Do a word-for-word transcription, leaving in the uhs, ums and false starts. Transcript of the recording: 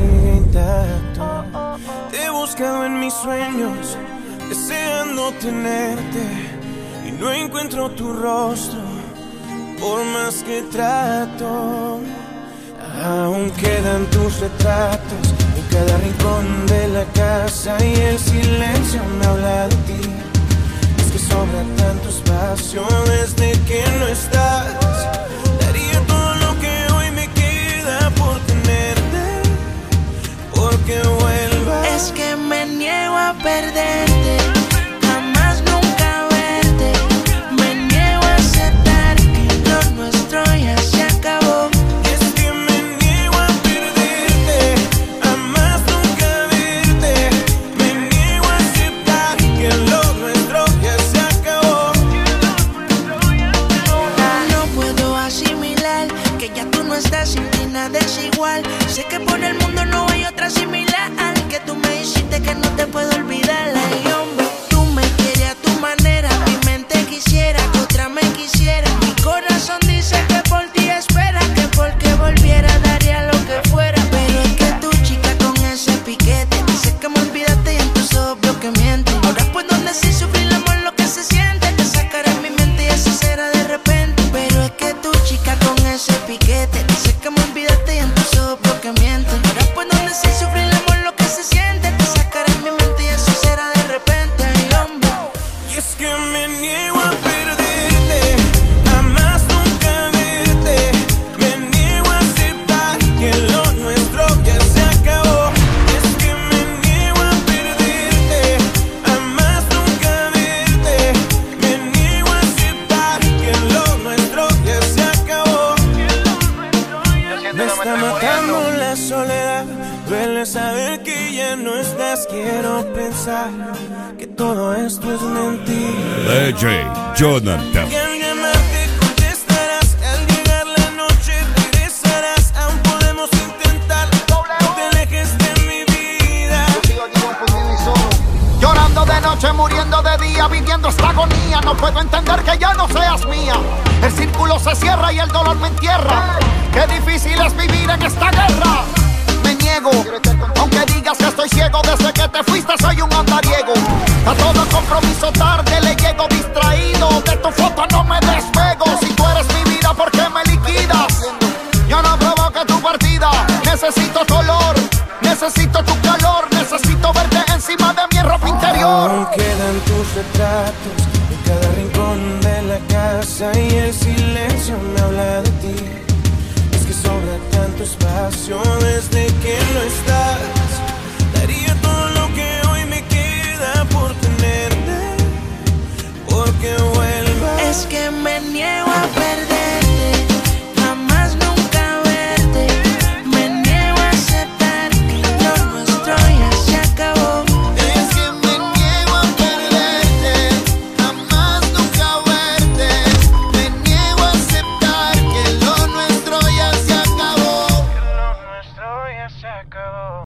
sigue intacto. Te he buscado en mis sueños, deseando tenerte, y no encuentro tu rostro, por más que trato. Aún quedan tus retratos en cada rincón de la casa, y el silencio me habla de ti. Es que sobra tanto espacio desde que no estás. Daría todo lo que hoy me queda por tenerte, porque vuelvas. Es que me niego a perderte, jamás nunca verte. Me niego a aceptar que lo nuestro ya se acabó. Es que me niego a perderte, jamás nunca verte. Me niego a aceptar que lo nuestro ya se acabó. No puedo asimilar que ya tú no estás, sin ti nada es igual. Sé que por el mundo no hay otra similar, que tú me dijiste que no te puedo olvidar. Ay, hombre, tú me quieres a tu manera, mi mente quisiera que otra me quisiera. Mi corazón dice que por ti espera, que porque volviera daría lo que fuera. Pero es que tu chica con ese piquete dice que me olvidaste y en tus ojos veo que miente. Ahora puedo decir sufrir el amor lo que se siente, te sacaré mi mente y así será de repente. Pero es que tu chica con ese piquete dice que me olvidaste y en tus ojos veo que miente. Ahora puedo decir sufrir el amor lo que se siente, te sacaré mi mente y eso será de repente. Ay, hombre. Y es que me niego a perderte, jamás nunca verte. Me niego a aceptar que lo nuestro ya se acabó. Y es que me niego a perderte, jamás nunca verte. Me niego a aceptar que lo nuestro ya se acabó. Me está matando la soledad, duele saber que ya no estás. Quiero pensar que todo esto es mentira. D J Jonathan. Que alguien más te contestarás, al llegar la noche regresarás. Aún podemos intentar, no te alejes de mi vida. Llorando de noche, muriendo de día, viviendo esta agonía. No puedo entender que ya no seas mía. El círculo se cierra y el dolor me entierra. Qué difícil es vivir en esta guerra. Me niego, aunque digas que estoy ciego. Desde que te fuiste soy un andariego. A todo compromiso tarde le llego distraído. De tu foto no me despego. Si tú eres mi vida, ¿por qué me liquidas? Yo no provoqué tu partida. Necesito tu olor, necesito tu calor. Necesito verte encima de mi ropa interior. Aún quedan tus retratos en cada rincón de la casa, y el silencio me habla de ti. Es que sobra tanto espacio desde que no estás. Daría todo lo que hoy me queda por tenerte, porque vuelvas. Es que me niego a